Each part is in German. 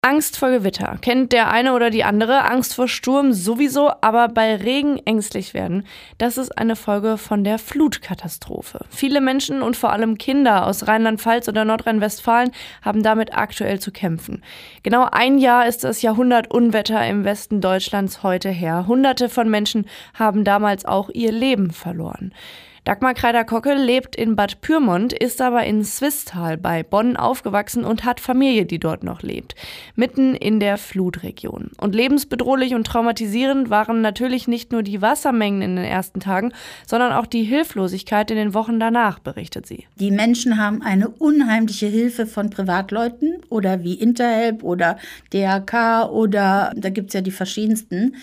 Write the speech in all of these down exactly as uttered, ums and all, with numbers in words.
Angst vor Gewitter kennt der eine oder die andere, Angst vor Sturm sowieso, aber bei Regen ängstlich werden, das ist eine Folge von der Flutkatastrophe. Viele Menschen und vor allem Kinder aus Rheinland-Pfalz oder Nordrhein-Westfalen haben damit aktuell zu kämpfen. Genau ein Jahr ist das Jahrhundertunwetter im Westen Deutschlands heute her. Hunderte von Menschen haben damals auch ihr Leben verloren. Dagmar Kreider-Kockel lebt in Bad Pyrmont, ist aber in Swisttal bei Bonn aufgewachsen und hat Familie, die dort noch lebt. Mitten in der Flutregion. Und lebensbedrohlich und traumatisierend waren natürlich nicht nur die Wassermengen in den ersten Tagen, sondern auch die Hilflosigkeit in den Wochen danach, berichtet sie. Die Menschen haben eine unheimliche Hilfe von Privatleuten oder wie Interhelp oder D R K oder da gibt es ja die verschiedensten.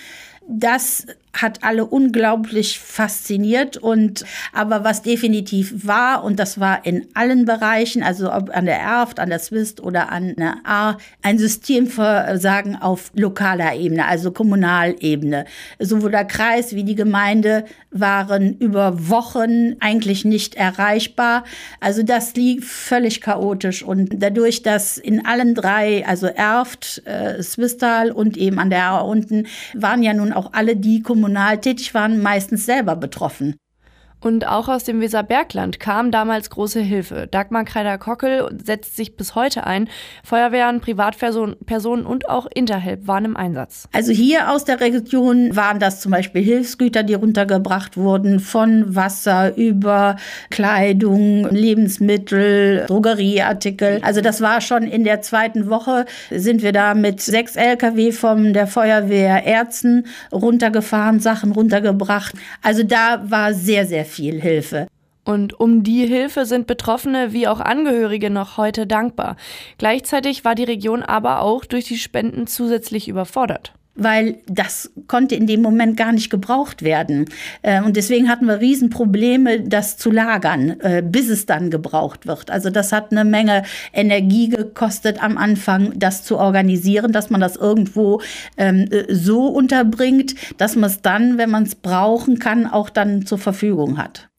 Das hat alle unglaublich fasziniert und aber was definitiv war, und das war in allen Bereichen, also ob an der Erft, an der Swist oder an der A, ein Systemversagen auf lokaler Ebene, also Kommunalebene. Sowohl der Kreis wie die Gemeinde waren über Wochen eigentlich nicht erreichbar. Also das lief völlig chaotisch und dadurch, dass in allen drei, also Erft, äh, Swisttal und eben an der A unten, waren ja nun auch alle die kommunal tätig waren, meistens selber betroffen. Und auch aus dem Weserbergland kam damals große Hilfe. Dagmar Kreider-Kockel setzt sich bis heute ein. Feuerwehren, Privatpersonen Personen und auch Interhelp waren im Einsatz. Also hier aus der Region waren das zum Beispiel Hilfsgüter, die runtergebracht wurden, von Wasser über Kleidung, Lebensmittel, Drogerieartikel. Also das war schon in der zweiten Woche, sind wir da mit sechs L K W von der Feuerwehr Erzen runtergefahren, Sachen runtergebracht. Also da war sehr, sehr viel Hilfe. Und um die Hilfe sind Betroffene wie auch Angehörige noch heute dankbar. Gleichzeitig war die Region aber auch durch die Spenden zusätzlich überfordert. Weil das konnte in dem Moment gar nicht gebraucht werden. Und deswegen hatten wir Riesenprobleme, das zu lagern, bis es dann gebraucht wird. Also das hat eine Menge Energie gekostet am Anfang, das zu organisieren, dass man das irgendwo so unterbringt, dass man es dann, wenn man es brauchen kann, auch dann zur Verfügung hat.